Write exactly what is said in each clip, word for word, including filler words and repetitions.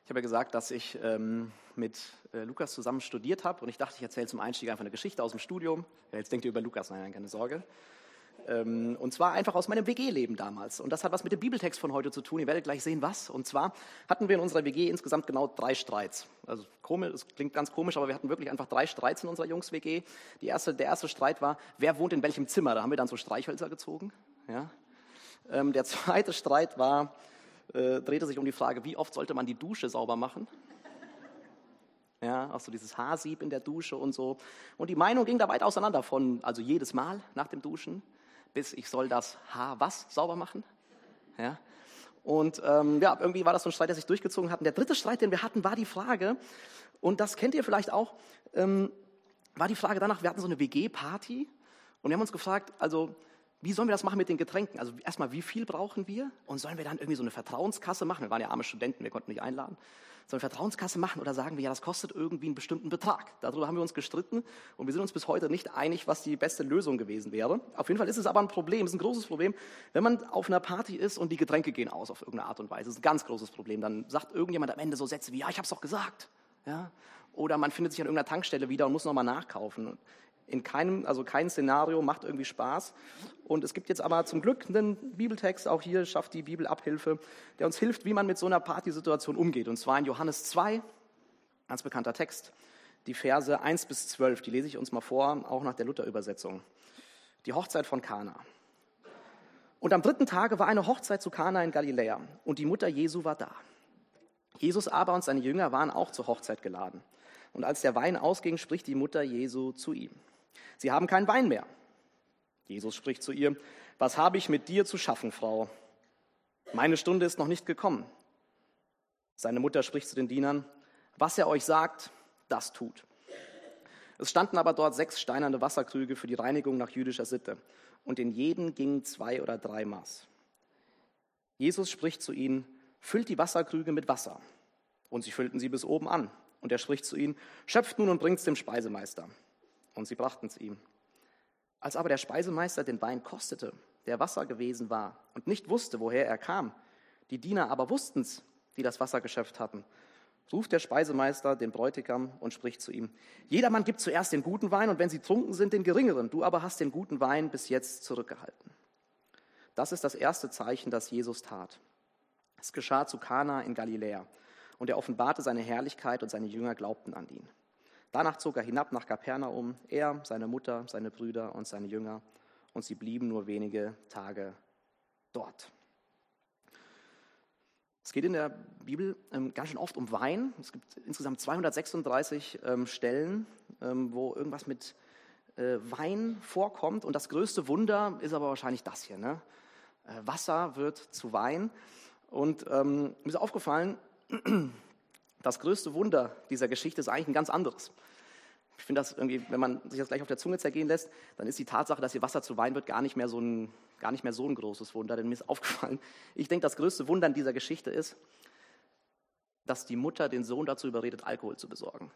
Ich habe ja gesagt, dass ich ähm, mit äh, Lukas zusammen studiert habe und ich dachte, ich erzähle zum Einstieg einfach eine Geschichte aus dem Studium. Ja, jetzt denkt ihr über Lukas, nein, nein, keine Sorge. Ähm, und zwar einfach aus meinem W G-Leben damals. Und das hat was mit dem Bibeltext von heute zu tun. Ihr werdet gleich sehen, was. Und zwar hatten wir in unserer W G insgesamt genau drei Streits. Also komisch, es klingt ganz komisch, aber wir hatten wirklich einfach drei Streits in unserer Jungs-W G. Die erste, der erste Streit war, wer wohnt in welchem Zimmer? Da haben wir dann so Streichhölzer gezogen. Ja. Ähm, der zweite Streit war, äh, drehte sich um die Frage, wie oft sollte man die Dusche sauber machen? Ja, auch so dieses Haarsieb in der Dusche und so. Und die Meinung ging da weit auseinander von, also jedes Mal nach dem Duschen, bis ich soll das Haar was sauber machen. Ja. Und ähm, ja, irgendwie war das so ein Streit, der sich durchgezogen hat. Und der dritte Streit, den wir hatten, war die Frage, und das kennt ihr vielleicht auch, ähm, war die Frage danach, wir hatten so eine W G-Party und wir haben uns gefragt, also wie sollen wir das machen mit den Getränken? Also erstmal, wie viel brauchen wir? Und sollen wir dann irgendwie so eine Vertrauenskasse machen? Wir waren ja arme Studenten, wir konnten nicht einladen. Sollen wir Vertrauenskasse machen oder sagen wir, ja, das kostet irgendwie einen bestimmten Betrag? Darüber haben wir uns gestritten und wir sind uns bis heute nicht einig, was die beste Lösung gewesen wäre. Auf jeden Fall ist es aber ein Problem, es ist ein großes Problem, wenn man auf einer Party ist und die Getränke gehen aus auf irgendeine Art und Weise. Das ist ein ganz großes Problem. Dann sagt irgendjemand am Ende so Sätze wie, ja, ich hab's doch gesagt. Ja? Oder man findet sich an irgendeiner Tankstelle wieder und muss nochmal nachkaufen. In keinem, also kein Szenario macht irgendwie Spaß. Und es gibt jetzt aber zum Glück einen Bibeltext, auch hier schafft die Bibel Abhilfe, der uns hilft, wie man mit so einer Partysituation umgeht. Und zwar in Johannes zwei, ganz bekannter Text, die Verse eins bis zwölf, die lese ich uns mal vor, auch nach der Luther-Übersetzung. Die Hochzeit von Kana. Und am dritten Tage war eine Hochzeit zu Kana in Galiläa und die Mutter Jesu war da. Jesus aber und seine Jünger waren auch zur Hochzeit geladen. Und als der Wein ausging, spricht die Mutter Jesu zu ihm. Sie haben keinen Wein mehr. Jesus spricht zu ihr, was habe ich mit dir zu schaffen, Frau? Meine Stunde ist noch nicht gekommen. Seine Mutter spricht zu den Dienern, was er euch sagt, das tut. Es standen aber dort sechs steinerne Wasserkrüge für die Reinigung nach jüdischer Sitte. Und in jeden gingen zwei oder drei Maß. Jesus spricht zu ihnen, füllt die Wasserkrüge mit Wasser. Und sie füllten sie bis oben an. Und er spricht zu ihnen, schöpft nun und bringt's dem Speisemeister. Und sie brachten es ihm. Als aber der Speisemeister den Wein kostete, der Wasser gewesen war, und nicht wusste, woher er kam, die Diener aber wussten's, die das Wasser geschöpft hatten, ruft der Speisemeister den Bräutigam und spricht zu ihm, jedermann gibt zuerst den guten Wein, und wenn sie trunken sind, den geringeren. Du aber hast den guten Wein bis jetzt zurückgehalten. Das ist das erste Zeichen, das Jesus tat. Es geschah zu Kana in Galiläa. Und er offenbarte seine Herrlichkeit und seine Jünger glaubten an ihn. Danach zog er hinab nach Kapernaum, er, seine Mutter, seine Brüder und seine Jünger. Und sie blieben nur wenige Tage dort. Es geht in der Bibel ähm, ganz schön oft um Wein. Es gibt insgesamt zweihundertsechsunddreißig ähm, Stellen, ähm, wo irgendwas mit äh, Wein vorkommt. Und das größte Wunder ist aber wahrscheinlich das hier. Ne? Äh, Wasser wird zu Wein. Und ähm, mir ist aufgefallen, das größte Wunder dieser Geschichte ist eigentlich ein ganz anderes. Ich finde das irgendwie, wenn man sich das gleich auf der Zunge zergehen lässt, dann ist die Tatsache, dass hier Wasser zu Wein wird, gar nicht mehr so ein, gar nicht mehr so ein großes Wunder. Denn mir ist aufgefallen, ich denke, das größte Wunder an dieser Geschichte ist, dass die Mutter den Sohn dazu überredet, Alkohol zu besorgen.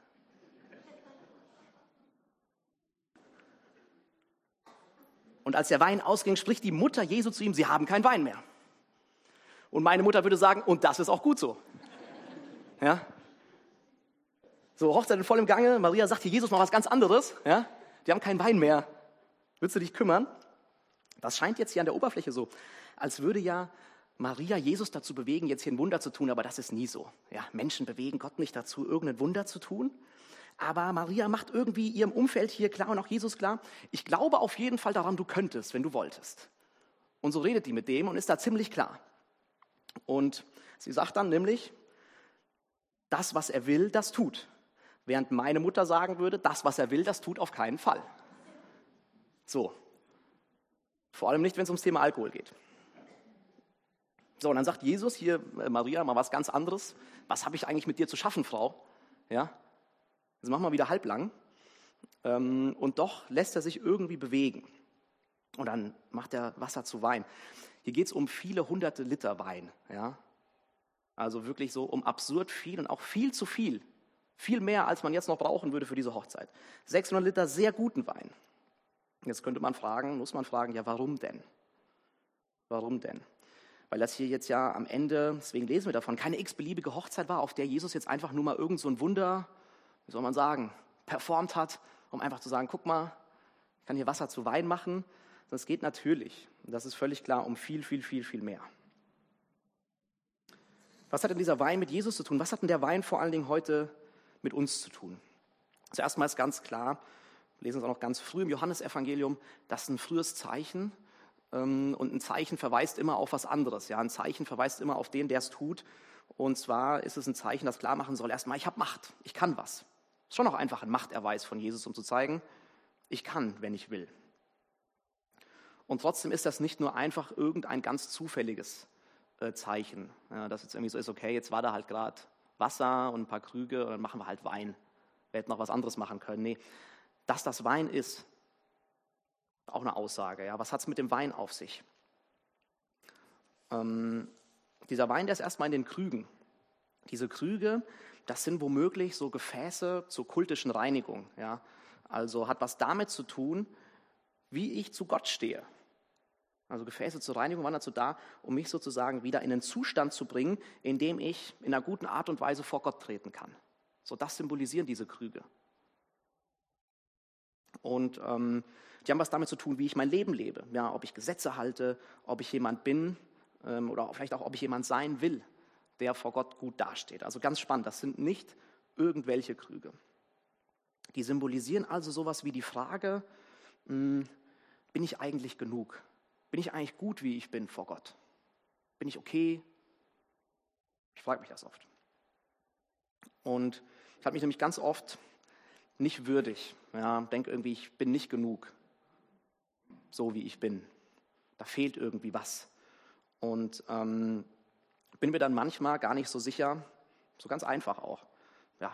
Und als der Wein ausging, spricht die Mutter Jesu zu ihm, sie haben keinen Wein mehr. Und meine Mutter würde sagen, und das ist auch gut so. Ja? So, Hochzeit in vollem Gange. Maria sagt hier, Jesus, mal was ganz anderes. Ja? Die haben keinen Wein mehr. Willst du dich kümmern? Das scheint jetzt hier an der Oberfläche so, als würde ja Maria Jesus dazu bewegen, jetzt hier ein Wunder zu tun, aber das ist nie so. Ja, Menschen bewegen Gott nicht dazu, irgendein Wunder zu tun. Aber Maria macht irgendwie ihrem Umfeld hier klar und auch Jesus klar, ich glaube auf jeden Fall daran, du könntest, wenn du wolltest. Und so redet die mit dem und ist da ziemlich klar. Und sie sagt dann nämlich, das, was er will, das tut. Während meine Mutter sagen würde, das, was er will, das tut auf keinen Fall. So. Vor allem nicht, wenn es ums Thema Alkohol geht. So, und dann sagt Jesus hier, Maria, mal was ganz anderes. Was habe ich eigentlich mit dir zu schaffen, Frau? Ja. Jetzt machen wir wieder halblang. Ähm, und doch lässt er sich irgendwie bewegen. Und dann macht er Wasser zu Wein. Hier geht es um viele hunderte Liter Wein. Ja? Also wirklich so um absurd viel und auch viel zu viel. Viel mehr, als man jetzt noch brauchen würde für diese Hochzeit. sechshundert Liter sehr guten Wein. Jetzt könnte man fragen, muss man fragen, ja warum denn? Warum denn? weil das hier jetzt ja am Ende, deswegen lesen wir davon, keine x-beliebige Hochzeit war, auf der Jesus jetzt einfach nur mal irgend so ein Wunder, wie soll man sagen, performt hat, um einfach zu sagen, guck mal, ich kann hier Wasser zu Wein machen. Das geht natürlich, und das ist völlig klar, um viel, viel, viel, viel mehr. Was hat denn dieser Wein mit Jesus zu tun? Was hat denn der Wein vor allen Dingen heute mit uns zu tun? Zuerst mal ist ganz klar, wir lesen es auch noch ganz früh im Johannesevangelium, das ist ein frühes Zeichen. Und ein Zeichen verweist immer auf was anderes. Ja? Ein Zeichen verweist immer auf den, der es tut. Und zwar ist es ein Zeichen, das klar machen soll, erstmal, ich habe Macht, ich kann was. Ist schon auch einfach ein Machterweis von Jesus, um zu zeigen, ich kann, wenn ich will. Und trotzdem ist das nicht nur einfach irgendein ganz zufälliges äh, Zeichen, ja, dass jetzt irgendwie so ist, okay, jetzt war da halt gerade Wasser und ein paar Krüge und dann machen wir halt Wein. Wir hätten noch was anderes machen können. Nee, dass das Wein ist, auch eine Aussage. Ja. Was hat es mit dem Wein auf sich? Ähm, dieser Wein, der ist erstmal in den Krügen. Diese Krüge, das sind womöglich so Gefäße zur kultischen Reinigung. Ja. Also hat was damit zu tun, wie ich zu Gott stehe. Also Gefäße zur Reinigung waren dazu da, um mich sozusagen wieder in einen Zustand zu bringen, in dem ich in einer guten Art und Weise vor Gott treten kann. So, das symbolisieren diese Krüge. Und ähm, die haben was damit zu tun, wie ich mein Leben lebe. Ja, ob ich Gesetze halte, ob ich jemand bin ähm, oder vielleicht auch, ob ich jemand sein will, der vor Gott gut dasteht. Also ganz spannend, das sind nicht irgendwelche Krüge. Die symbolisieren also sowas wie die Frage, mh, bin ich eigentlich genug? Bin ich eigentlich gut, wie ich bin vor Gott? Bin ich okay? Ich frage mich das oft. Und ich habe mich nämlich ganz oft nicht würdig. Ja, denke irgendwie, ich bin nicht genug, so wie ich bin. Da fehlt irgendwie was. Und ähm, bin mir dann manchmal gar nicht so sicher, so ganz einfach auch. Ja,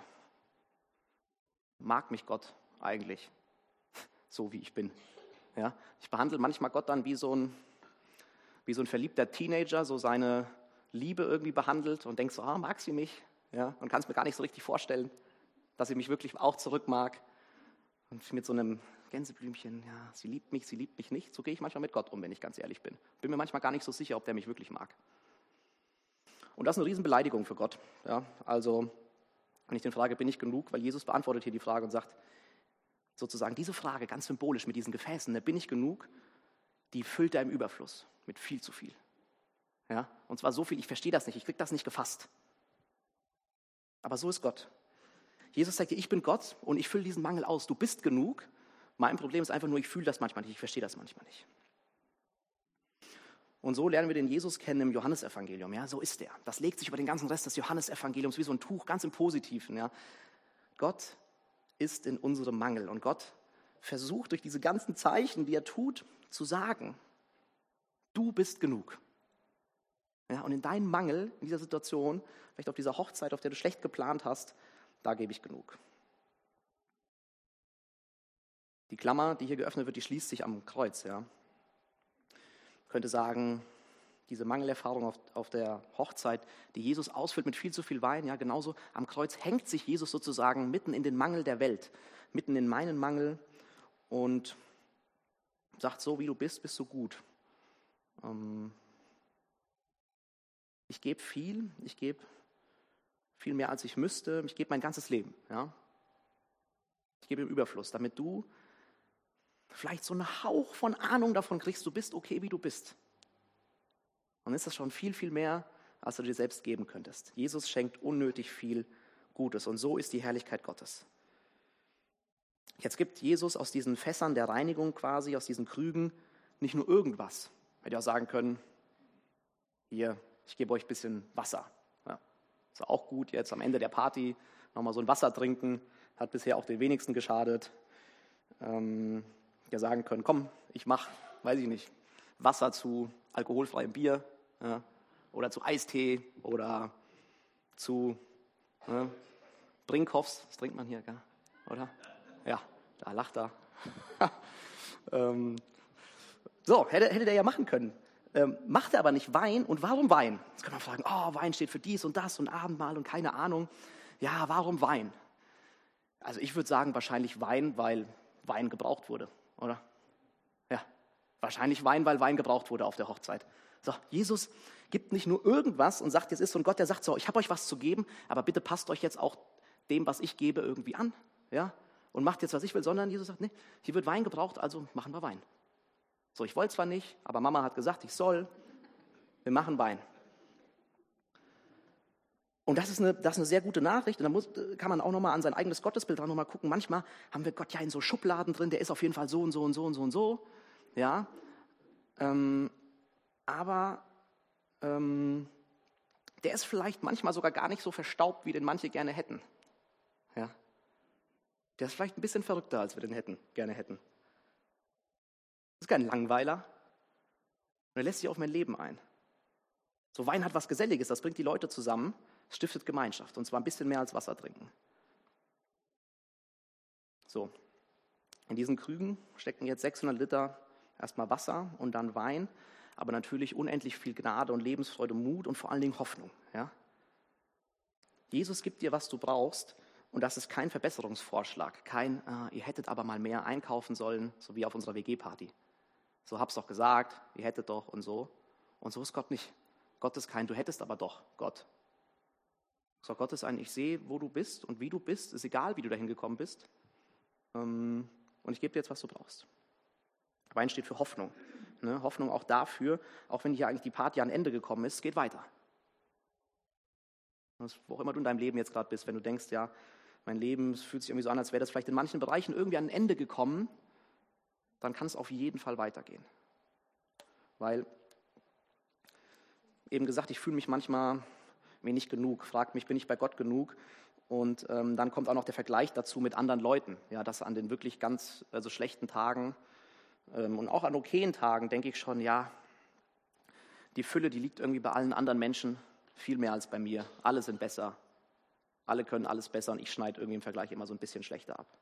mag mich Gott eigentlich, so wie ich bin? Ja, ich behandle manchmal Gott dann wie so ein, wie so ein verliebter Teenager, so seine Liebe irgendwie behandelt und denkt so, ah, mag sie mich? Ja, und kann es mir gar nicht so richtig vorstellen, dass sie mich wirklich auch zurück mag. Und mit so einem Gänseblümchen, ja, sie liebt mich, sie liebt mich nicht. So gehe ich manchmal mit Gott um, wenn ich ganz ehrlich bin. Bin mir manchmal gar nicht so sicher, ob der mich wirklich mag. Und das ist eine Riesenbeleidigung für Gott. Ja, also, wenn ich den frage, bin ich genug? Weil Jesus beantwortet hier die Frage und sagt, sozusagen diese Frage, ganz symbolisch mit diesen Gefäßen, ne, bin ich genug, die füllt er im Überfluss mit viel zu viel. Ja? Und zwar so viel, ich verstehe das nicht, ich kriege das nicht gefasst. Aber so ist Gott. Jesus sagt dir, ich bin Gott und ich fülle diesen Mangel aus. Du bist genug. Mein Problem ist einfach nur, ich fühle das manchmal nicht, ich verstehe das manchmal nicht. Und so lernen wir den Jesus kennen im Johannesevangelium. Ja? So ist er. Das legt sich über den ganzen Rest des Johannesevangeliums wie so ein Tuch, ganz im Positiven. Ja? Gott ist in unserem Mangel. Und Gott versucht durch diese ganzen Zeichen, die er tut, zu sagen, du bist genug. Ja, und in deinem Mangel, in dieser Situation, vielleicht auf dieser Hochzeit, auf der du schlecht geplant hast, da gebe ich genug. Die Klammer, die hier geöffnet wird, die schließt sich am Kreuz. Ja. Ich könnte sagen, diese Mangelerfahrung auf, auf der Hochzeit, die Jesus ausfüllt mit viel zu viel Wein, ja, genauso am Kreuz hängt sich Jesus sozusagen mitten in den Mangel der Welt, mitten in meinen Mangel und sagt, so wie du bist, bist du gut. Ähm, ich gebe viel, ich gebe viel mehr, als ich müsste, ich gebe mein ganzes Leben. Ja. Ich gebe im Überfluss, damit du vielleicht so einen Hauch von Ahnung davon kriegst, du bist okay, wie du bist. Und dann ist das schon viel, viel mehr, als du dir selbst geben könntest. Jesus schenkt unnötig viel Gutes und so ist die Herrlichkeit Gottes. Jetzt gibt Jesus aus diesen Fässern der Reinigung quasi, aus diesen Krügen, nicht nur irgendwas. Hätte ja auch sagen können, hier, ich gebe euch ein bisschen Wasser. Ja, ist auch gut, jetzt am Ende der Party nochmal so ein Wasser trinken, hat bisher auch den wenigsten geschadet. Ähm, ja sagen können, komm, ich mache, weiß ich nicht, Wasser zu alkoholfreiem Bier, ja, oder zu Eistee oder zu ja, Brinkhoffs, das trinkt man hier, gell? Oder? Ja, da lacht er. ähm, so, hätte, hätte der ja machen können. Ähm, macht er aber nicht Wein. Und warum Wein? Jetzt kann man fragen, oh, Wein steht für dies und das und Abendmahl und keine Ahnung. Ja, warum Wein? Also ich würde sagen, wahrscheinlich Wein, weil Wein gebraucht wurde, oder? Ja, wahrscheinlich Wein, weil Wein gebraucht wurde auf der Hochzeit. So, Jesus, Gibt nicht nur irgendwas und sagt, jetzt ist so ein Gott, der sagt so, ich habe euch was zu geben, aber bitte passt euch jetzt auch dem, was ich gebe, irgendwie an. Ja? Und macht jetzt, was ich will, sondern Jesus sagt, nee, hier wird Wein gebraucht, also machen wir Wein. So, ich wollte zwar nicht, aber Mama hat gesagt, ich soll, wir machen Wein. Und das ist eine, das ist eine sehr gute Nachricht. Und da muss, kann man auch nochmal an sein eigenes Gottesbild dran nochmal gucken. Manchmal haben wir Gott ja in so Schubladen drin, der ist auf jeden Fall so und so und so und so und so. Ja, ähm, aber ähm, der ist vielleicht manchmal sogar gar nicht so verstaubt, wie den manche gerne hätten. Ja, der ist vielleicht ein bisschen verrückter, als wir den hätten, gerne hätten. Das ist kein Langweiler. Und er lässt sich auf mein Leben ein. So, Wein hat was Geselliges, das bringt die Leute zusammen, stiftet Gemeinschaft. Und zwar ein bisschen mehr als Wasser trinken. So, in diesen Krügen stecken jetzt sechshundert Liter erstmal Wasser und dann Wein, aber natürlich unendlich viel Gnade und Lebensfreude, Mut und vor allen Dingen Hoffnung. Ja? Jesus gibt dir, was du brauchst, und das ist kein Verbesserungsvorschlag, kein, äh, ihr hättet aber mal mehr einkaufen sollen, so wie auf unserer W G-Party. So hab's doch gesagt, ihr hättet doch und so. Und so ist Gott nicht. Gott ist kein, du hättest aber doch, Gott. So, Gott ist ein, ich sehe, wo du bist und wie du bist, ist egal, wie du dahin gekommen bist. Ähm, und ich gebe dir jetzt, was du brauchst. Wein steht für Hoffnung. Ne? Hoffnung auch dafür, auch wenn hier eigentlich die Party an Ende gekommen ist, geht weiter. Wo auch immer du in deinem Leben jetzt gerade bist, wenn du denkst, ja, mein Leben, es fühlt sich irgendwie so an, als wäre das vielleicht in manchen Bereichen irgendwie an ein Ende gekommen, dann kann es auf jeden Fall weitergehen. Weil, eben gesagt, ich fühle mich manchmal mir nicht genug, fragt mich, bin ich bei Gott genug? Und ähm, dann kommt auch noch der Vergleich dazu mit anderen Leuten, ja, dass an den wirklich ganz also schlechten Tagen ähm, und auch an okayen Tagen denke ich schon, ja, die Fülle, die liegt irgendwie bei allen anderen Menschen viel mehr als bei mir. Alle sind besser, alle können alles besser und ich schneide irgendwie im Vergleich immer so ein bisschen schlechter ab.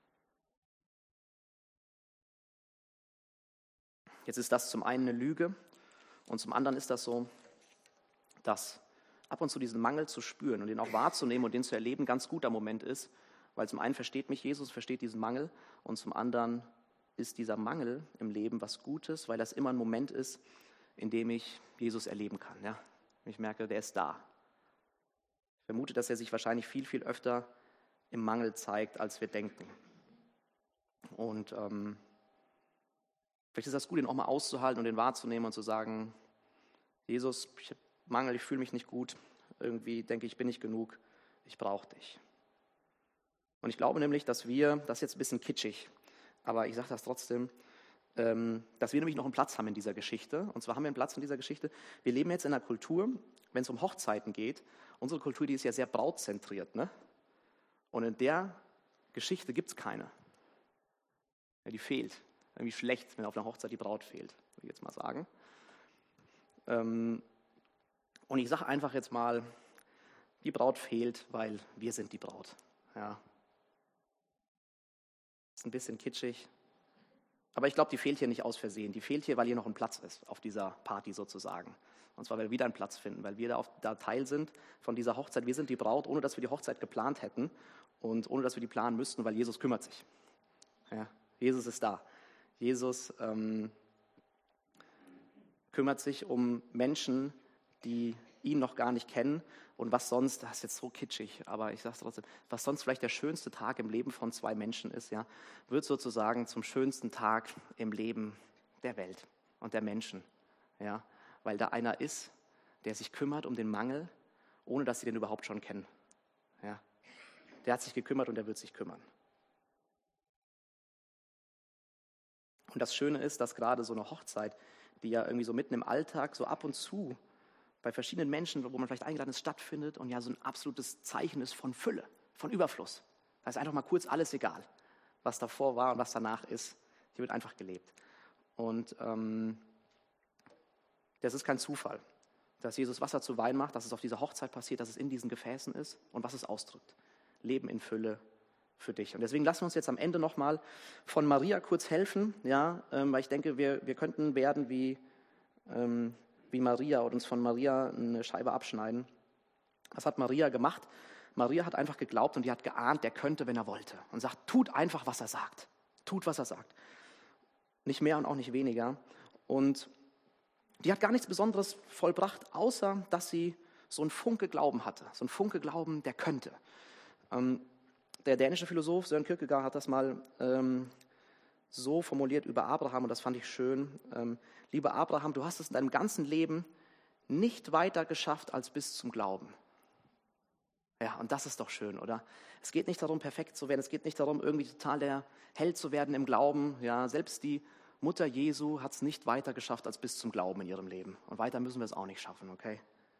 Jetzt ist das zum einen eine Lüge und zum anderen ist das so, dass ab und zu diesen Mangel zu spüren und den auch wahrzunehmen und den zu erleben ganz guter Moment ist, weil zum einen versteht mich Jesus, versteht diesen Mangel und zum anderen ist dieser Mangel im Leben was Gutes, weil das immer ein Moment ist, in dem ich Jesus erleben kann. Ja? Ich merke, der ist da. Ich vermute, dass er sich wahrscheinlich viel, viel öfter im Mangel zeigt, als wir denken. Und ähm, vielleicht ist das gut, ihn auch mal auszuhalten und den wahrzunehmen und zu sagen, Jesus, ich habe Mangel, ich fühle mich nicht gut, irgendwie denke ich, bin nicht genug, ich brauche dich. Und ich glaube nämlich, dass wir, das ist jetzt ein bisschen kitschig, aber ich sage das trotzdem, ähm, dass wir nämlich noch einen Platz haben in dieser Geschichte. Und zwar haben wir einen Platz in dieser Geschichte, wir leben jetzt in einer Kultur, wenn es um Hochzeiten geht, unsere Kultur, die ist ja sehr brautzentriert, ne? Und in der Geschichte gibt es keine. Ja, die fehlt. Irgendwie schlecht, wenn auf einer Hochzeit die Braut fehlt, würde ich jetzt mal sagen. Ähm, Und ich sage einfach jetzt mal, die Braut fehlt, weil wir sind die Braut. Ja. Ist ein bisschen kitschig. Aber ich glaube, die fehlt hier nicht aus Versehen. Die fehlt hier, weil hier noch ein Platz ist auf dieser Party sozusagen. Und zwar, weil wir wieder einen Platz finden, weil wir da, auf, da Teil sind von dieser Hochzeit. Wir sind die Braut, ohne dass wir die Hochzeit geplant hätten und ohne dass wir die planen müssten, weil Jesus kümmert sich. Ja. Jesus ist da. Jesus ähm, kümmert sich um Menschen, die ihn noch gar nicht kennen und was sonst, das ist jetzt so kitschig, aber ich sage es trotzdem, was sonst vielleicht der schönste Tag im Leben von zwei Menschen ist, ja, wird sozusagen zum schönsten Tag im Leben der Welt und der Menschen, ja, weil da einer ist, der sich kümmert um den Mangel, ohne dass sie den überhaupt schon kennen, ja. Der hat sich gekümmert und der wird sich kümmern. Und das Schöne ist, dass gerade so eine Hochzeit, die ja irgendwie so mitten im Alltag so ab und zu bei verschiedenen Menschen, wo man vielleicht eingeladen ist, stattfindet und ja so ein absolutes Zeichen ist von Fülle, von Überfluss. Da ist einfach mal kurz alles egal, was davor war und was danach ist. Hier wird einfach gelebt. Und ähm, das ist kein Zufall, dass Jesus Wasser zu Wein macht, dass es auf dieser Hochzeit passiert, dass es in diesen Gefäßen ist und was es ausdrückt. Leben in Fülle für dich. Und deswegen lassen wir uns jetzt am Ende nochmal von Maria kurz helfen, ja, ähm, weil ich denke, wir, wir könnten werden wie... Ähm, wie Maria und uns von Maria eine Scheibe abschneiden. Was hat Maria gemacht? Maria hat einfach geglaubt und die hat geahnt, der könnte, wenn er wollte. Und sagt, tut einfach, was er sagt. Tut, was er sagt. Nicht mehr und auch nicht weniger. Und Die hat gar nichts Besonderes vollbracht, außer dass sie so einen Funke Glauben hatte. So einen Funke Glauben, der könnte. Ähm, der dänische Philosoph Søren Kierkegaard hat das mal ähm, so formuliert über Abraham, und das fand ich schön. Ähm, Lieber Abraham, du hast es in deinem ganzen Leben nicht weiter geschafft als bis zum Glauben. Ja, und das ist doch schön, oder? Es geht nicht darum, perfekt zu werden. Es geht nicht darum, irgendwie total der Held zu werden im Glauben. Ja, selbst die Mutter Jesu hat es nicht weiter geschafft als bis zum Glauben in ihrem Leben. Und weiter müssen wir es auch nicht schaffen, okay?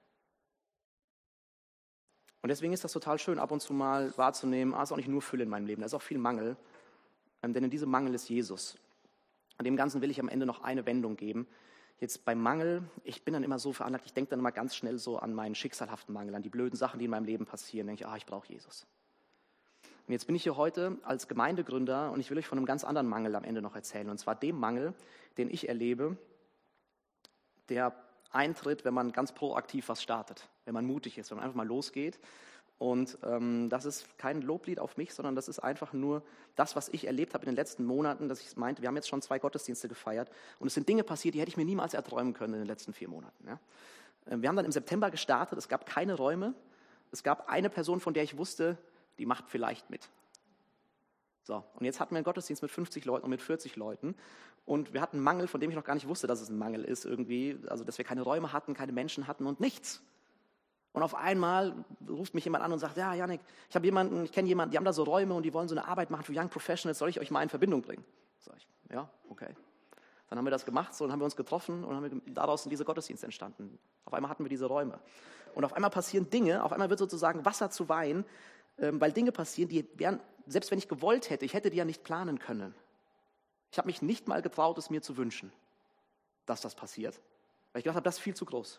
Und deswegen ist das total schön, ab und zu mal wahrzunehmen, ah, es ist auch nicht nur Fülle in meinem Leben, da ist auch viel Mangel. Ähm, denn in diesem Mangel ist Jesus. Und dem Ganzen will ich am Ende noch eine Wendung geben. Jetzt beim Mangel, ich bin dann immer so veranlagt, ich denke dann immer ganz schnell so an meinen schicksalhaften Mangel, an die blöden Sachen, die in meinem Leben passieren. Denke ich, ah, ich brauche Jesus. Und jetzt bin ich hier heute als Gemeindegründer und ich will euch von einem ganz anderen Mangel am Ende noch erzählen. Und zwar dem Mangel, den ich erlebe, der eintritt, wenn man ganz proaktiv was startet, wenn man mutig ist, wenn man einfach mal losgeht. Und ähm, das ist kein Loblied auf mich, sondern das ist einfach nur das, was ich erlebt habe in den letzten Monaten, dass ich meinte, wir haben jetzt schon zwei Gottesdienste gefeiert und es sind Dinge passiert, die hätte ich mir niemals erträumen können in den letzten vier Monaten. Ja. Wir haben dann im September gestartet, es gab keine Räume, es gab eine Person, von der ich wusste, die macht vielleicht mit. So, und jetzt hatten wir einen Gottesdienst mit fünfzig Leuten und mit vierzig Leuten und wir hatten einen Mangel, von dem ich noch gar nicht wusste, dass es ein Mangel ist irgendwie, also dass wir keine Räume hatten, keine Menschen hatten und nichts. Und auf einmal ruft mich jemand an und sagt, ja, Janik, ich habe jemanden, ich kenne jemanden, die haben da so Räume und die wollen so eine Arbeit machen für Young Professionals, soll ich euch mal in Verbindung bringen? Sag ich, ja, okay. Dann haben wir das gemacht, so, und haben wir uns getroffen und haben wir, daraus sind diese Gottesdienste entstanden. Auf einmal hatten wir diese Räume. Und auf einmal passieren Dinge, auf einmal wird sozusagen Wasser zu Wein, ähm, weil Dinge passieren, die wären, selbst wenn ich gewollt hätte, ich hätte die ja nicht planen können. Ich habe mich nicht mal getraut, es mir zu wünschen, dass das passiert. Weil ich gedacht habe, das ist viel zu groß.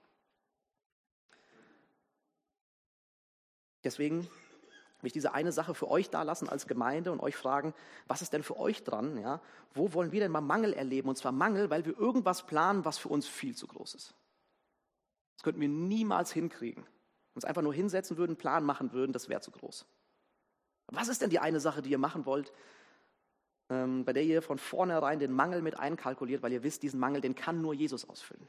Deswegen will ich diese eine Sache für euch da lassen als Gemeinde und euch fragen, was ist denn für euch dran? Ja? Wo wollen wir denn mal Mangel erleben? Und zwar Mangel, weil wir irgendwas planen, was für uns viel zu groß ist. Das könnten wir niemals hinkriegen. Uns einfach nur hinsetzen würden, einen Plan machen würden, das wäre zu groß. Was ist denn die eine Sache, die ihr machen wollt, ähm, bei der ihr von vornherein den Mangel mit einkalkuliert, weil ihr wisst, diesen Mangel, den kann nur Jesus ausfüllen?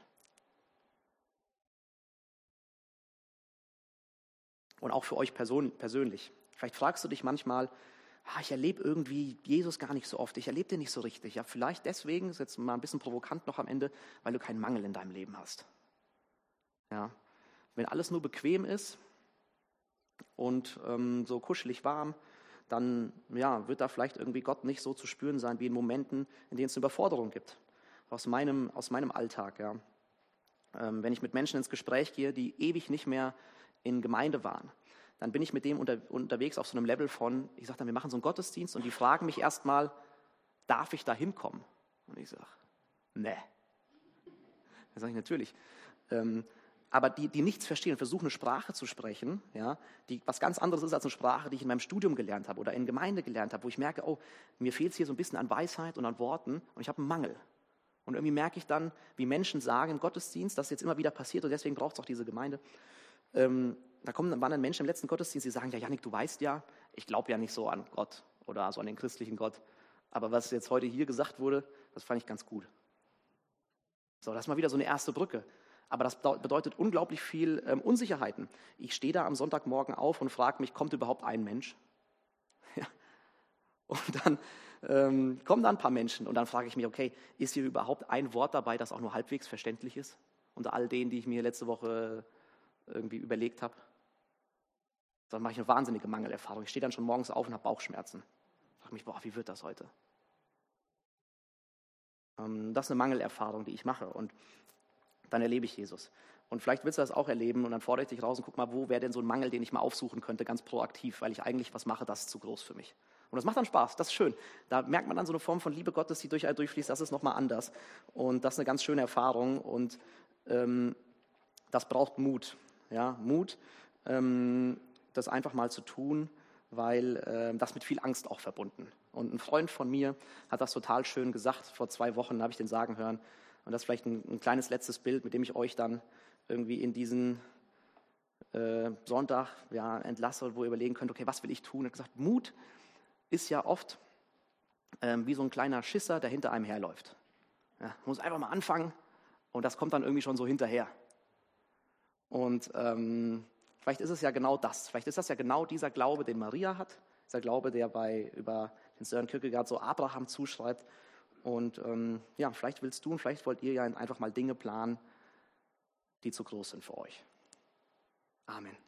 Und auch für euch person- persönlich. Vielleicht fragst du dich manchmal, ah, ich erlebe irgendwie Jesus gar nicht so oft, ich erlebe den nicht so richtig. Ja, vielleicht deswegen, ist jetzt mal ein bisschen provokant noch am Ende, weil du keinen Mangel in deinem Leben hast. Ja, wenn alles nur bequem ist und ähm, so kuschelig warm, dann ja, wird da vielleicht irgendwie Gott nicht so zu spüren sein, wie in Momenten, in denen es eine Überforderung gibt. Aus meinem, aus meinem Alltag, ja. Ähm, wenn ich mit Menschen ins Gespräch gehe, die ewig nicht mehr in Gemeinde waren, dann bin ich mit dem unter, unterwegs auf so einem Level von, ich sage dann, wir machen so einen Gottesdienst und die fragen mich erstmal, darf ich da hinkommen? Und ich sage, nee. Dann sage ich, natürlich. Ähm, aber die, die nichts verstehen und versuchen, eine Sprache zu sprechen, ja, die was ganz anderes ist als eine Sprache, die ich in meinem Studium gelernt habe oder in Gemeinde gelernt habe, wo ich merke, oh, mir fehlt es hier so ein bisschen an Weisheit und an Worten und ich habe einen Mangel. Und irgendwie merke ich dann, wie Menschen sagen im Gottesdienst, das jetzt immer wieder passiert und deswegen braucht es auch diese Gemeinde. Ähm, da kommen, waren dann Menschen im letzten Gottesdienst, die sagen, ja Janik, du weißt ja, ich glaube ja nicht so an Gott oder also an den christlichen Gott, aber was jetzt heute hier gesagt wurde, das fand ich ganz gut. So, das ist mal wieder so eine erste Brücke, aber das bedeutet unglaublich viel ähm, Unsicherheiten. Ich stehe da am Sonntagmorgen auf und frage mich, kommt überhaupt ein Mensch? Ja. Und dann ähm, kommen da ein paar Menschen und dann frage ich mich, okay, ist hier überhaupt ein Wort dabei, das auch nur halbwegs verständlich ist? Unter all denen, die ich mir letzte Woche irgendwie überlegt habe, dann mache ich eine wahnsinnige Mangelerfahrung. Ich stehe dann schon morgens auf und habe Bauchschmerzen. Ich frage mich, boah, wie wird das heute? Ähm, das ist eine Mangelerfahrung, die ich mache und dann erlebe ich Jesus. Und vielleicht willst du das auch erleben und dann fordere ich dich raus und guck mal, wo wäre denn so ein Mangel, den ich mal aufsuchen könnte, ganz proaktiv, weil ich eigentlich was mache, das ist zu groß für mich. Und das macht dann Spaß, das ist schön. Da merkt man dann so eine Form von Liebe Gottes, die durch einen durchfließt, das ist nochmal anders. Und das ist eine ganz schöne Erfahrung und ähm, das braucht Mut. Ja, Mut, ähm, das einfach mal zu tun, weil äh, das mit viel Angst auch verbunden. Und ein Freund von mir hat das total schön gesagt, vor zwei Wochen habe ich den sagen hören. Und das ist vielleicht ein, ein kleines letztes Bild, mit dem ich euch dann irgendwie in diesen äh, Sonntag ja, entlasse, wo ihr überlegen könnt, okay, was will ich tun? Er hat gesagt, Mut ist ja oft ähm, wie so ein kleiner Schisser, der hinter einem herläuft. Ja, man muss einfach mal anfangen Und das kommt dann irgendwie schon so hinterher. Und ähm, vielleicht ist es ja genau das. Vielleicht ist das ja genau dieser Glaube, den Maria hat. Dieser Glaube, der bei über den Søren Kierkegaard so Abraham zuschreibt. Und ähm, ja, vielleicht willst du und vielleicht wollt ihr ja einfach mal Dinge planen, die zu groß sind für euch. Amen.